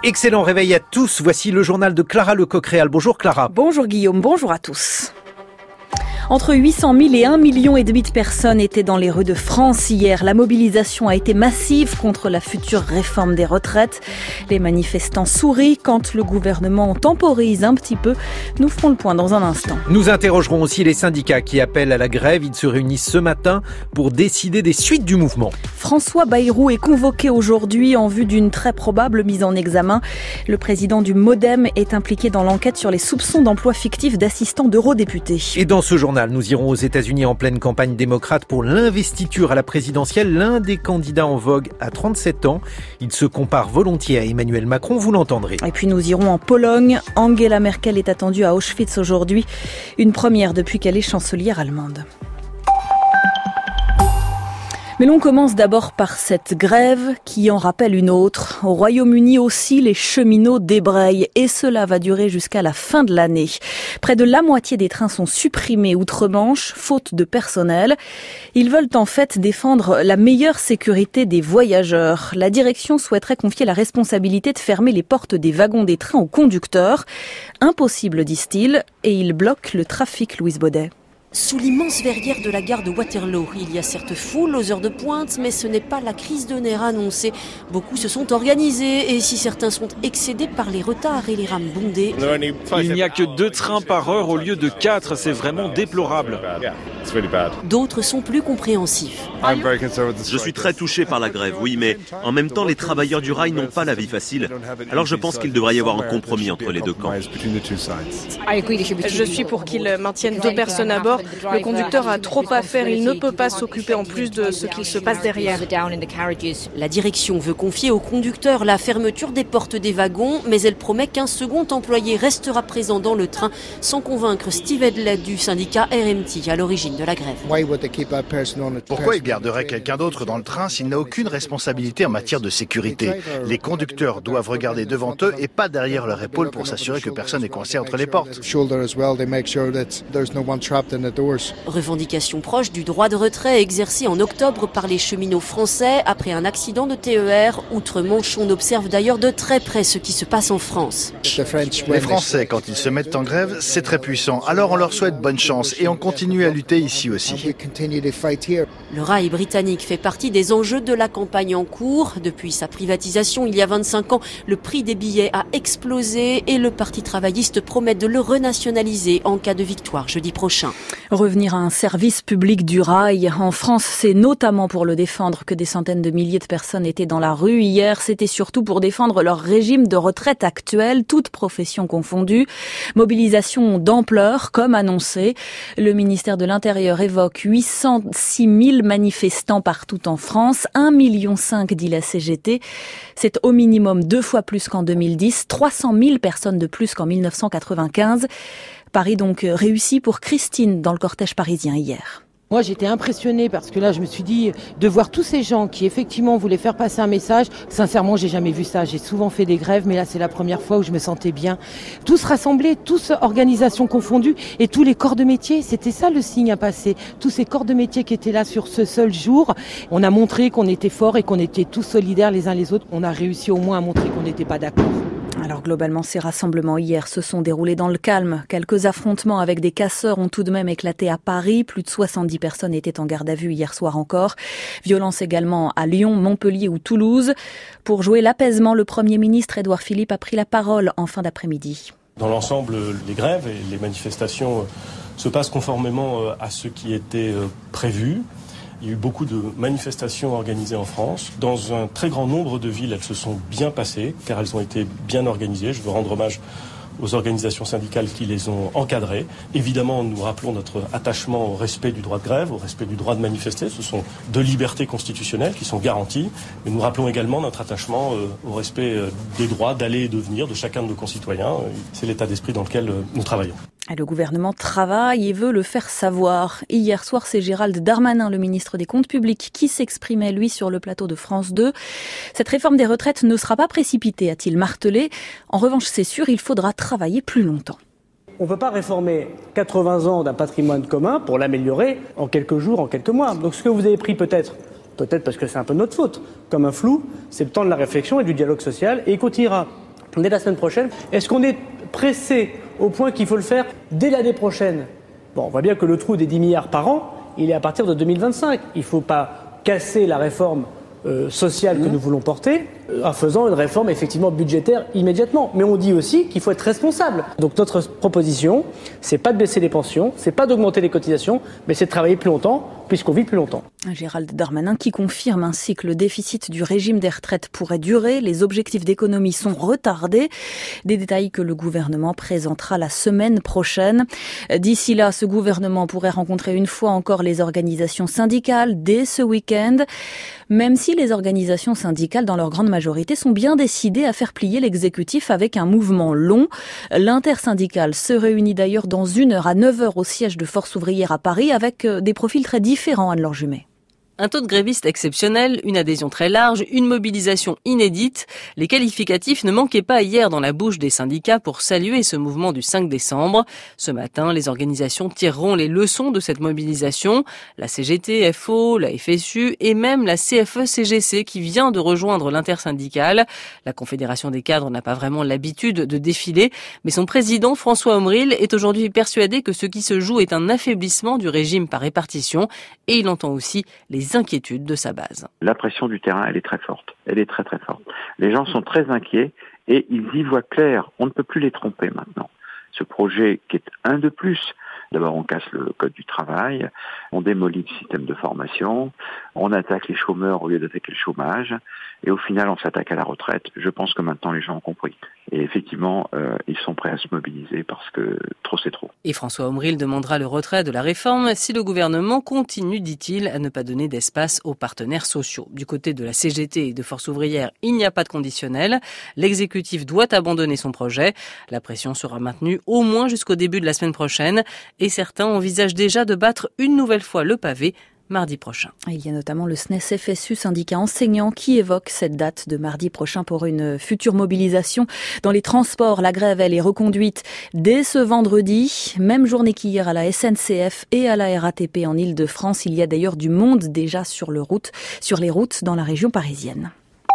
Excellent réveil à tous. Voici le journal de Clara Lecoq-Réal. Bonjour Clara. Bonjour Guillaume, bonjour à tous. Entre 800 000 et 1,5 million de personnes étaient dans les rues de France hier. La mobilisation a été massive contre la future réforme des retraites. Les manifestants sourient quand le gouvernement temporise un petit peu. Nous ferons le point dans un instant. Nous interrogerons aussi les syndicats qui appellent à la grève. Ils se réunissent ce matin pour décider des suites du mouvement. François Bayrou est convoqué aujourd'hui en vue d'une très probable mise en examen. Le président du MoDem est impliqué dans l'enquête sur les soupçons d'emploi fictif d'assistants d'eurodéputés. Et dans ce journal, nous irons aux États-Unis en pleine campagne démocrate pour l'investiture à la présidentielle. L'un des candidats en vogue a 37 ans. Il se compare volontiers à Emmanuel Macron, vous l'entendrez. Et puis nous irons en Pologne. Angela Merkel est attendue à Auschwitz aujourd'hui. Une première depuis qu'elle est chancelière allemande. Mais l'on commence d'abord par cette grève qui en rappelle une autre. Au Royaume-Uni aussi, les cheminots débrayent et cela va durer jusqu'à la fin de l'année. Près de la moitié des trains sont supprimés outre-Manche, faute de personnel. Ils veulent en fait défendre la meilleure sécurité des voyageurs. La direction souhaiterait confier la responsabilité de fermer les portes des wagons des trains aux conducteurs. Impossible, disent-ils, et ils bloquent le trafic, Louise Baudet. Sous l'immense verrière de la gare de Waterloo, il y a certes foule aux heures de pointe, mais ce n'est pas la crise de nerfs annoncée. Beaucoup se sont organisés et si certains sont excédés par les retards et les rames bondées. Il n'y a que 2 trains par heure au lieu de 4, c'est vraiment déplorable. D'autres sont plus compréhensifs. Je suis très touché par la grève, oui, mais en même temps, les travailleurs du rail n'ont pas la vie facile. Alors je pense qu'il devrait y avoir un compromis entre les deux camps. Je suis pour qu'ils maintiennent 2 personnes à bord. Le conducteur a trop à faire, il ne peut pas s'occuper en plus de ce qu'il se passe derrière. La direction veut confier au conducteur la fermeture des portes des wagons, mais elle promet qu'un second employé restera présent dans le train, sans convaincre Steve Hedley du syndicat RMT à l'origine de la grève. Pourquoi il garderait quelqu'un d'autre dans le train s'il n'a aucune responsabilité en matière de sécurité? Les conducteurs doivent regarder devant eux et pas derrière leur épaule pour s'assurer que personne n'est coincé entre les portes. Revendication proche du droit de retrait exercé en octobre par les cheminots français après un accident de TER. Outre-Manche, on observe d'ailleurs de très près ce qui se passe en France. Les Français, quand ils se mettent en grève, c'est très puissant. Alors on leur souhaite bonne chance et on continue à lutter ici aussi. Le rail britannique fait partie des enjeux de la campagne en cours. Depuis sa privatisation il y a 25 ans, le prix des billets a explosé et le Parti travailliste promet de le renationaliser en cas de victoire jeudi prochain. Revenir à un service public du rail. En France, c'est notamment pour le défendre que des centaines de milliers de personnes étaient dans la rue. Hier, c'était surtout pour défendre leur régime de retraite actuel, toutes professions confondues. Mobilisation d'ampleur, comme annoncé. Le ministère de l'Intérieur évoque 806 000 manifestants partout en France. 1,5 million, dit la CGT. C'est au minimum 2 fois plus qu'en 2010. 300 000 personnes de plus qu'en 1995. Paris donc réussi pour Christine dans le cortège parisien hier. Moi j'étais impressionnée parce que là je me suis dit de voir tous ces gens qui effectivement voulaient faire passer un message. Sincèrement j'ai jamais vu ça, j'ai souvent fait des grèves mais là c'est la première fois où je me sentais bien. Tous rassemblés, tous organisations confondues et tous les corps de métier, c'était ça le signe à passer. Tous ces corps de métier qui étaient là sur ce seul jour, on a montré qu'on était forts et qu'on était tous solidaires les uns les autres. On a réussi au moins à montrer qu'on n'était pas d'accord. Alors globalement, ces rassemblements hier se sont déroulés dans le calme. Quelques affrontements avec des casseurs ont tout de même éclaté à Paris. Plus de 70 personnes étaient en garde à vue hier soir encore. Violence également à Lyon, Montpellier ou Toulouse. Pour jouer l'apaisement, le Premier ministre Édouard Philippe a pris la parole en fin d'après-midi. Dans l'ensemble, les grèves et les manifestations se passent conformément à ce qui était prévu. Il y a eu beaucoup de manifestations organisées en France. Dans un très grand nombre de villes, elles se sont bien passées, car elles ont été bien organisées. Je veux rendre hommage aux organisations syndicales qui les ont encadrées. Évidemment, nous rappelons notre attachement au respect du droit de grève, au respect du droit de manifester. Ce sont 2 libertés constitutionnelles qui sont garanties. Mais nous rappelons également notre attachement au respect des droits d'aller et de venir de chacun de nos concitoyens. C'est l'état d'esprit dans lequel nous travaillons. Le gouvernement travaille et veut le faire savoir. Hier soir, c'est Gérald Darmanin, le ministre des Comptes publics, qui s'exprimait, lui, sur le plateau de France 2. Cette réforme des retraites ne sera pas précipitée, a-t-il martelé. En revanche, c'est sûr, il faudra travailler plus longtemps. On ne peut pas réformer 80 ans d'un patrimoine commun pour l'améliorer en quelques jours, en quelques mois. Donc ce que vous avez pris peut-être parce que c'est un peu notre faute, comme un flou, c'est le temps de la réflexion et du dialogue social, et il continuera dès la semaine prochaine. Est-ce qu'on est pressé au point qu'il faut le faire dès l'année prochaine ? Bon, on voit bien que le trou des 10 milliards par an, il est à partir de 2025. Il ne faut pas casser la réforme sociale que nous voulons porter en faisant une réforme effectivement budgétaire immédiatement. Mais on dit aussi qu'il faut être responsable. Donc notre proposition, c'est pas de baisser les pensions, c'est pas d'augmenter les cotisations, mais c'est de travailler plus longtemps, puisqu'on vit plus longtemps. Gérald Darmanin qui confirme ainsi que le déficit du régime des retraites pourrait durer, les objectifs d'économie sont retardés, des détails que le gouvernement présentera la semaine prochaine. D'ici là, ce gouvernement pourrait rencontrer une fois encore les organisations syndicales dès ce week-end, même si les organisations syndicales, dans leur grande majorité, sont bien décidées à faire plier l'exécutif avec un mouvement long. L'intersyndicale se réunit d'ailleurs dans 1 heure à 9h au siège de Force ouvrière à Paris avec des profils très différents, Anne-Laure Jumet. Un taux de grévistes exceptionnel, une adhésion très large, une mobilisation inédite. Les qualificatifs ne manquaient pas hier dans la bouche des syndicats pour saluer ce mouvement du 5 décembre. Ce matin, les organisations tireront les leçons de cette mobilisation. La CGT, FO, la FSU et même la CFE-CGC qui vient de rejoindre l'intersyndicale. La Confédération des cadres n'a pas vraiment l'habitude de défiler, mais son président, François Omril, est aujourd'hui persuadé que ce qui se joue est un affaiblissement du régime par répartition et il entend aussi les inquiétudes de sa base. La pression du terrain, elle est très forte. Elle est très très forte. Les gens sont très inquiets et ils y voient clair. On ne peut plus les tromper maintenant. Ce projet qui est un de plus. D'abord, on casse le code du travail, on démolit le système de formation, on attaque les chômeurs au lieu d'attaquer le chômage, et au final, on s'attaque à la retraite. Je pense que maintenant, les gens ont compris. Et effectivement, ils sont prêts à se mobiliser parce que trop, c'est trop. Et François Omril demandera le retrait de la réforme si le gouvernement continue, dit-il, à ne pas donner d'espace aux partenaires sociaux. Du côté de la CGT et de Force ouvrière, il n'y a pas de conditionnel. L'exécutif doit abandonner son projet. La pression sera maintenue au moins jusqu'au début de la semaine prochaine. Et certains envisagent déjà de battre une nouvelle fois le pavé mardi prochain. Il y a notamment le SNES-FSU, syndicat enseignant, qui évoque cette date de mardi prochain pour une future mobilisation. Dans les transports, la grève, elle est reconduite dès ce vendredi. Même journée qu'hier à la SNCF et à la RATP en Ile-de-France. Il y a d'ailleurs du monde déjà sur les routes dans la région parisienne.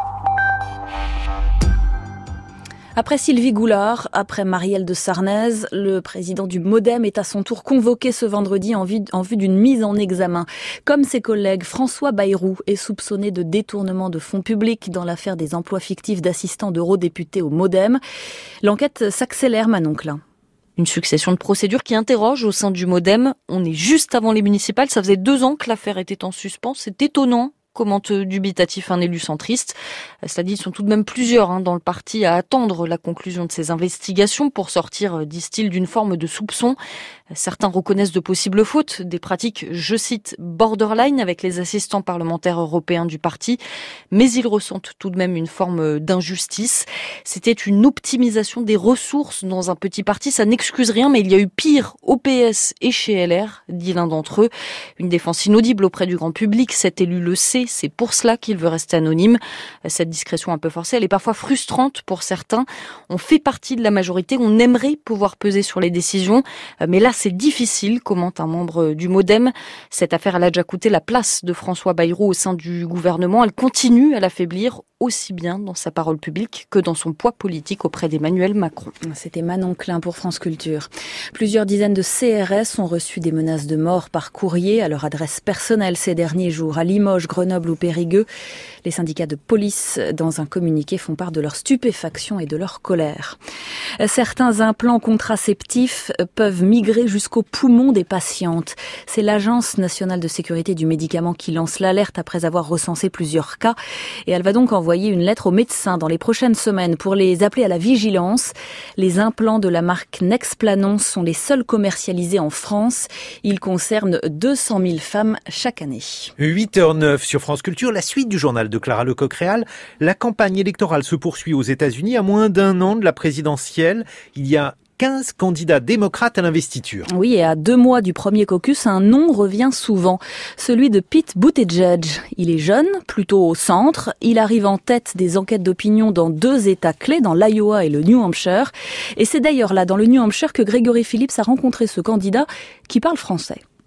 Après Sylvie Goulard, après Marielle de Sarnez, le président du MoDem est à son tour convoqué ce vendredi en vue d'une mise en examen. Comme ses collègues, François Bayrou est soupçonné de détournement de fonds publics dans l'affaire des emplois fictifs d'assistants d'eurodéputés au MoDem. L'enquête s'accélère, Manon Klein. Une succession de procédures qui interrogent au sein du MoDem. On est juste avant les municipales, ça faisait 2 ans que l'affaire était en suspens. C'est étonnant, commente dubitatif un élu centriste. Cela dit, ils sont tout de même plusieurs dans le parti à attendre la conclusion de ces investigations pour sortir, disent-ils, d'une forme de soupçon. Certains reconnaissent de possibles fautes, des pratiques, je cite, borderline avec les assistants parlementaires européens du parti, mais ils ressentent tout de même une forme d'injustice. C'était une optimisation des ressources dans un petit parti, ça n'excuse rien, mais il y a eu pire au PS et chez LR, dit l'un d'entre eux. Une défense inaudible auprès du grand public, cet élu le sait, c'est pour cela qu'il veut rester anonyme. Cette discrétion un peu forcée, elle est parfois frustrante pour certains. On fait partie de la majorité, on aimerait pouvoir peser sur les décisions, mais là c'est difficile, commente un membre du MoDem. Cette affaire, elle a déjà coûté la place de François Bayrou au sein du gouvernement. Elle continue à l'affaiblir aussi bien dans sa parole publique que dans son poids politique auprès d'Emmanuel Macron. C'était Manon Klein pour France Culture. Plusieurs dizaines de CRS ont reçu des menaces de mort par courrier à leur adresse personnelle ces derniers jours à Limoges, Grenoble ou Périgueux. Les syndicats de police, dans un communiqué, font part de leur stupéfaction et de leur colère. Certains implants contraceptifs peuvent migrer jusqu'aux poumons des patientes. C'est l'Agence nationale de sécurité du médicament qui lance l'alerte après avoir recensé plusieurs cas. Et elle va donc envoyer une lettre aux médecins dans les prochaines semaines pour les appeler à la vigilance. Les implants de la marque Nexplanon sont les seuls commercialisés en France. Ils concernent 200 000 femmes chaque année. 8h09 sur France Culture, la suite du journal de Clara Lecoq-Réal. La campagne électorale se poursuit aux États-Unis à moins d'1 an de la présidentielle. Il y a 15 candidats démocrates à l'investiture. Oui, et à 2 mois du premier caucus, un nom revient souvent, celui de Pete Buttigieg. Il est jeune, plutôt au centre. Il arrive en tête des enquêtes d'opinion dans 2 États clés, dans l'Iowa et le New Hampshire. Et c'est d'ailleurs là, dans le New Hampshire, que Gregory Phillips a rencontré ce candidat qui parle français.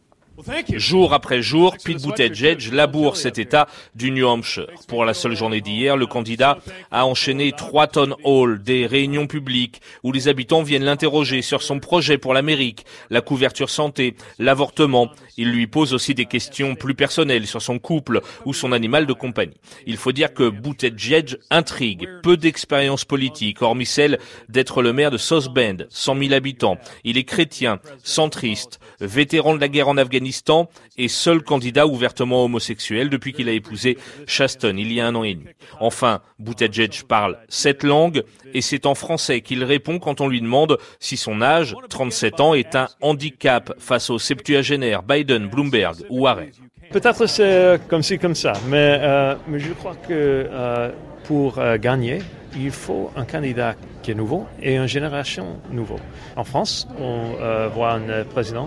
Jour après jour, Pete Buttigieg laboure cet État du New Hampshire. Pour la seule journée d'hier, le candidat a enchaîné 3 town halls, des réunions publiques où les habitants viennent l'interroger sur son projet pour l'Amérique, la couverture santé, l'avortement. Il lui pose aussi des questions plus personnelles sur son couple ou son animal de compagnie. Il faut dire que Buttigieg intrigue, peu d'expérience politique, hormis celle d'être le maire de South Bend, 100 000 habitants. Il est chrétien, centriste, vétéran de la guerre en Afghanistan et seul candidat ouvertement homosexuel depuis qu'il a épousé Chasten il y a 1 an et demi. Enfin, Buttigieg parle 7 langues et c'est en français qu'il répond quand on lui demande si son âge, 37 ans, est un handicap face aux septuagénaires Biden, Bloomberg ou Warren. Peut-être c'est comme ci, comme ça, mais je crois que pour gagner, il faut un candidat qui est nouveau et une génération nouveau. En France, on voit un président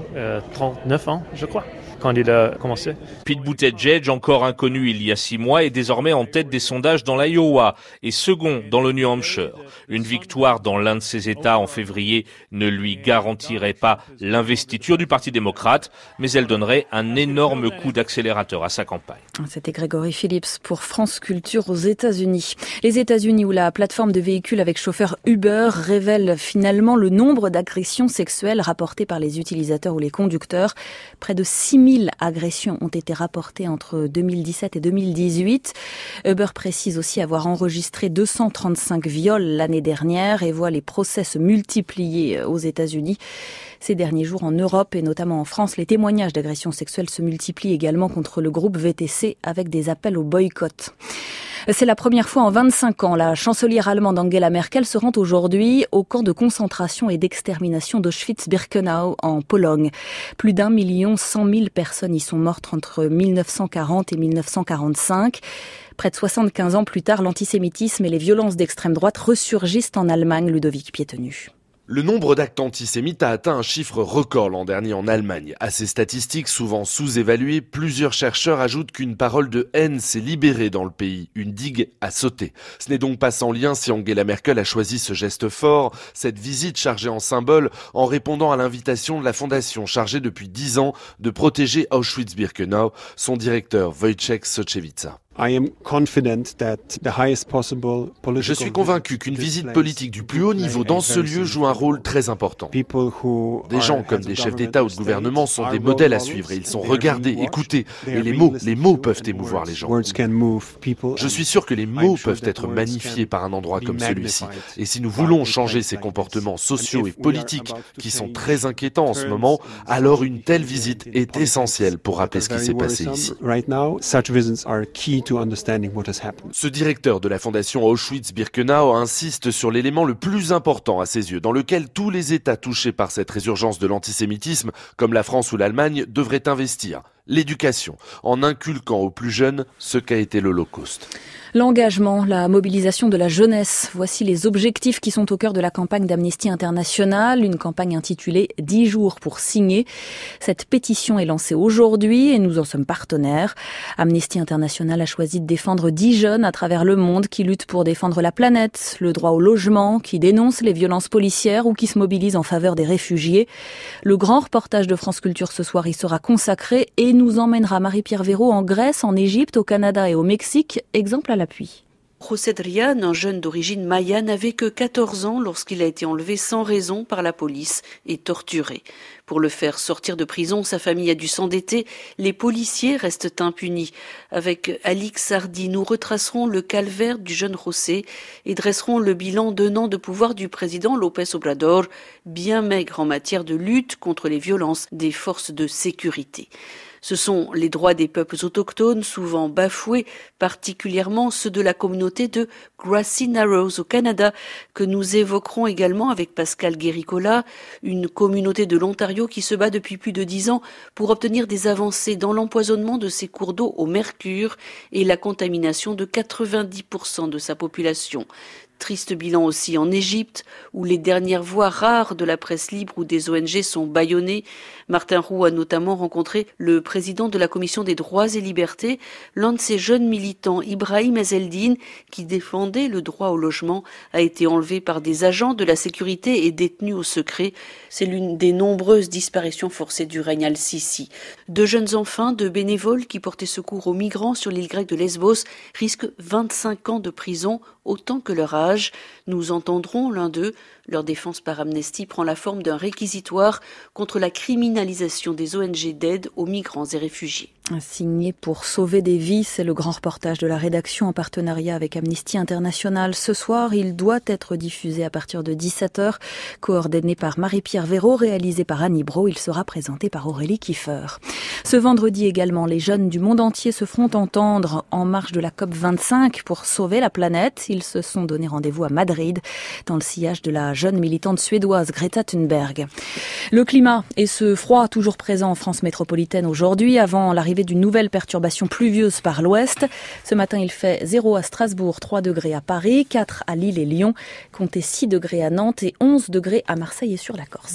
39 ans, je crois, quand il a commencé. Pete Buttigieg, encore inconnu il y a 6 mois, est désormais en tête des sondages dans l'Iowa et second dans le New Hampshire. Une victoire dans l'un de ces États en février ne lui garantirait pas l'investiture du Parti démocrate, mais elle donnerait un énorme coup d'accélérateur à sa campagne. C'était Grégory Phillips pour France Culture aux États-Unis. Les États-Unis où la plateforme de véhicules avec chauffeur Uber révèle finalement le nombre d'agressions sexuelles rapportées par les utilisateurs ou les conducteurs. Près de 6000 agressions ont été rapportées entre 2017 et 2018. Uber précise aussi avoir enregistré 235 viols l'année dernière et voit les procès se multiplier aux États-Unis. Ces derniers jours en Europe et notamment en France, les témoignages d'agressions sexuelles se multiplient également contre le groupe VTC avec des appels au boycott. C'est la première fois en 25 ans. La chancelière allemande Angela Merkel se rend aujourd'hui au camp de concentration et d'extermination d'Auschwitz-Birkenau en Pologne. Plus d'1 100 000 personnes y sont mortes entre 1940 et 1945. Près de 75 ans plus tard, l'antisémitisme et les violences d'extrême droite ressurgissent en Allemagne. Ludovic Piétenu. Le nombre d'actes antisémites a atteint un chiffre record l'an dernier en Allemagne. À ces statistiques souvent sous-évaluées, plusieurs chercheurs ajoutent qu'une parole de haine s'est libérée dans le pays, une digue a sauté. Ce n'est donc pas sans lien si Angela Merkel a choisi ce geste fort, cette visite chargée en symbole, en répondant à l'invitation de la fondation chargée depuis 10 ans de protéger Auschwitz-Birkenau, son directeur Wojciech Sochewica. Je suis convaincu qu'une visite politique du plus haut niveau dans ce lieu joue un rôle très important. Des gens comme des chefs d'État ou de gouvernement sont des modèles à suivre et ils sont regardés, écoutés. Et les mots peuvent émouvoir les gens. Je suis sûr que les mots peuvent être magnifiés par un endroit comme celui-ci. Et si nous voulons changer ces comportements sociaux et politiques qui sont très inquiétants en ce moment, alors une telle visite est essentielle pour rappeler ce qui s'est passé ici. Ce directeur de la fondation Auschwitz-Birkenau insiste sur l'élément le plus important à ses yeux, dans lequel tous les États touchés par cette résurgence de l'antisémitisme, comme la France ou l'Allemagne, devraient investir. L'éducation, en inculquant aux plus jeunes ce qu'a été l'Holocauste. L'engagement, la mobilisation de la jeunesse, voici les objectifs qui sont au cœur de la campagne d'Amnesty International, une campagne intitulée 10 jours pour signer. Cette pétition est lancée aujourd'hui et nous en sommes partenaires. Amnesty International a choisi de défendre 10 jeunes à travers le monde qui luttent pour défendre la planète, le droit au logement, qui dénoncent les violences policières ou qui se mobilisent en faveur des réfugiés. Le grand reportage de France Culture ce soir y sera consacré et nous emmènera Marie-Pierre Véraud en Grèce, en Égypte, au Canada et au Mexique, exemple à l'appui. José Drian, un jeune d'origine maya, n'avait que 14 ans lorsqu'il a été enlevé sans raison par la police et torturé. Pour le faire sortir de prison, sa famille a dû s'endetter. Les policiers restent impunis. Avec Alix Hardy, nous retracerons le calvaire du jeune José et dresserons le bilan d'1 an de pouvoir du président López Obrador, bien maigre en matière de lutte contre les violences des forces de sécurité. Ce sont les droits des peuples autochtones, souvent bafoués, particulièrement ceux de la communauté de Grassy Narrows au Canada, que nous évoquerons également avec Pascal Guéricola, une communauté de l'Ontario qui se bat depuis plus de 10 ans pour obtenir des avancées dans l'empoisonnement de ses cours d'eau au mercure et la contamination de 90% de sa population. Triste bilan aussi en Égypte, où les dernières voix rares de la presse libre ou des ONG sont bâillonnées. Martin Roux a notamment rencontré le président de la Commission des droits et libertés, l'un de ces jeunes militants, Ibrahim Ezzeldine, qui défendait le droit au logement, a été enlevé par des agents de la sécurité et détenu au secret. C'est l'une des nombreuses disparitions forcées du règne al-Sisi. 2 jeunes enfants de bénévoles qui portaient secours aux migrants sur l'île grecque de Lesbos risquent 25 ans de prison, autant que leur âge. Nous entendrons l'un d'eux. Leur défense par Amnesty prend la forme d'un réquisitoire contre la criminalisation des ONG d'aide aux migrants et réfugiés. Signé pour sauver des vies, c'est le grand reportage de la rédaction en partenariat avec Amnesty International. Ce soir, il doit être diffusé à partir de 17h. Coordonné par Marie-Pierre Véraud, réalisé par Annie Brault, il sera présenté par Aurélie Kiefer. Ce vendredi également, les jeunes du monde entier se feront entendre en marge de la COP25 pour sauver la planète. Ils se sont donné rendez-vous à Madrid, dans le sillage de la jeune militante suédoise Greta Thunberg. Le climat et ce froid toujours présent en France métropolitaine aujourd'hui, avant l'arrivée d'une nouvelle perturbation pluvieuse par l'ouest. Ce matin, il fait 0 à Strasbourg, 3 degrés à Paris, 4 à Lille et Lyon, comptez 6 degrés à Nantes et 11 degrés à Marseille et sur la Corse.